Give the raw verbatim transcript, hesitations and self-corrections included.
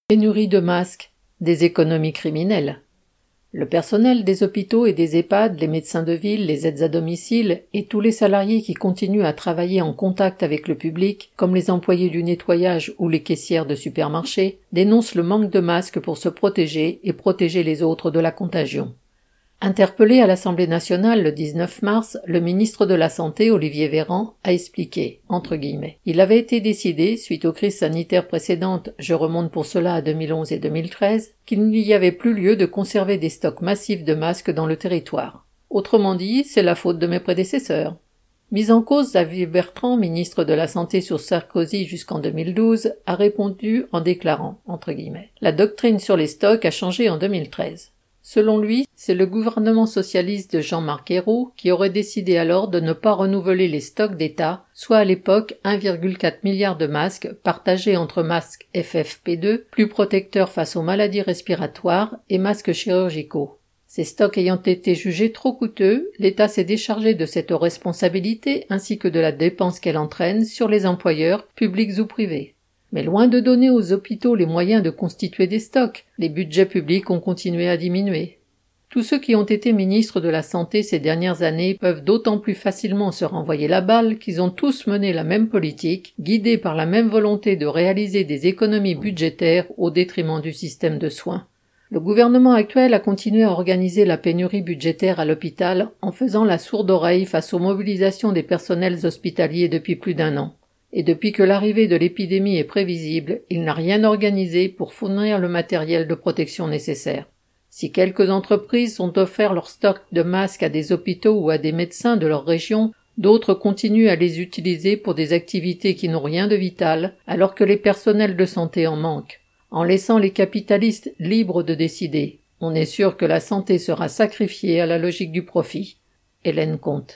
Pénurie de masques, des économies criminelles. Le personnel des hôpitaux et des EHPAD, les médecins de ville, les aides à domicile et tous les salariés qui continuent à travailler en contact avec le public, comme les employés du nettoyage ou les caissières de supermarchés, dénoncent le manque de masques pour se protéger et protéger les autres de la contagion. Interpellé à l'Assemblée nationale le dix-neuf mars, le ministre de la Santé, Olivier Véran, a expliqué, entre guillemets, « Il avait été décidé, suite aux crises sanitaires précédentes, je remonte pour cela à deux mille onze et deux mille treize, qu'il n'y avait plus lieu de conserver des stocks massifs de masques dans le territoire. Autrement dit, c'est la faute de mes prédécesseurs. » Mis en cause, Xavier Bertrand, ministre de la Santé sous Sarkozy jusqu'en deux mille douze, a répondu en déclarant, entre guillemets, « La doctrine sur les stocks a changé en deux mille treize. » Selon lui, c'est le gouvernement socialiste de Jean-Marc Ayrault qui aurait décidé alors de ne pas renouveler les stocks d'État, soit à l'époque un virgule quatre milliard de masques partagés entre masques F F P deux, plus protecteurs face aux maladies respiratoires, et masques chirurgicaux. Ces stocks ayant été jugés trop coûteux, l'État s'est déchargé de cette responsabilité ainsi que de la dépense qu'elle entraîne sur les employeurs, publics ou privés. Mais loin de donner aux hôpitaux les moyens de constituer des stocks, les budgets publics ont continué à diminuer. Tous ceux qui ont été ministres de la Santé ces dernières années peuvent d'autant plus facilement se renvoyer la balle qu'ils ont tous mené la même politique, guidés par la même volonté de réaliser des économies budgétaires au détriment du système de soins. Le gouvernement actuel a continué à organiser la pénurie budgétaire à l'hôpital en faisant la sourde oreille face aux mobilisations des personnels hospitaliers depuis plus d'un an. Et depuis que l'arrivée de l'épidémie est prévisible, il n'a rien organisé pour fournir le matériel de protection nécessaire. Si quelques entreprises ont offert leur stock de masques à des hôpitaux ou à des médecins de leur région, d'autres continuent à les utiliser pour des activités qui n'ont rien de vital, alors que les personnels de santé en manquent. En laissant les capitalistes libres de décider, on est sûr que la santé sera sacrifiée à la logique du profit. Hélène Comte.